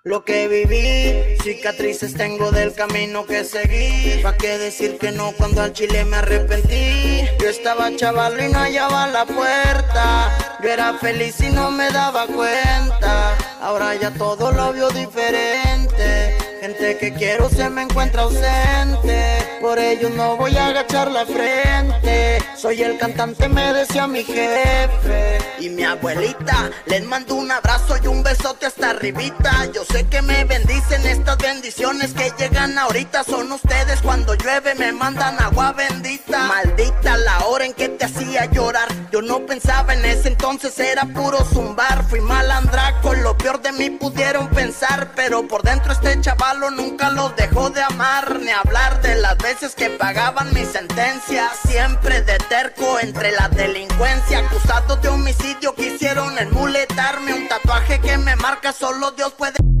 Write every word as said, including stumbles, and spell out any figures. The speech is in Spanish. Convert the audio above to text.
Lo que viví, cicatrices tengo del camino que seguí. ¿Pa' qué decir que no cuando al chile me arrepentí? Yo estaba chaval y no hallaba la puerta. Yo era feliz y no me daba cuenta. Ahora ya todo lo veo diferente. Gente que quiero se me encuentra ausente. Por ello no voy a agachar la frente. Soy el cantante, me decía mi jefe. Y mi abuelita, les mando un abrazo y un besote hasta arribita. Yo sé que me bendicen estas bendiciones que llegan ahorita. Son ustedes cuando llueve me mandan agua bendita. Maldita la hora en que te hacía llorar. Yo no pensaba en ese entonces, era puro zumbar. Fui malandraco, lo peor de mí pudieron pensar. Pero por dentro este chavalo nunca los dejó de amar. Ni hablar de las veces que pagaban mi sentencia. Siempre de terco entre la delincuencia. Acusados de homicidio quisieron enmuletarme. Un tatuaje que me marca, solo Dios puede...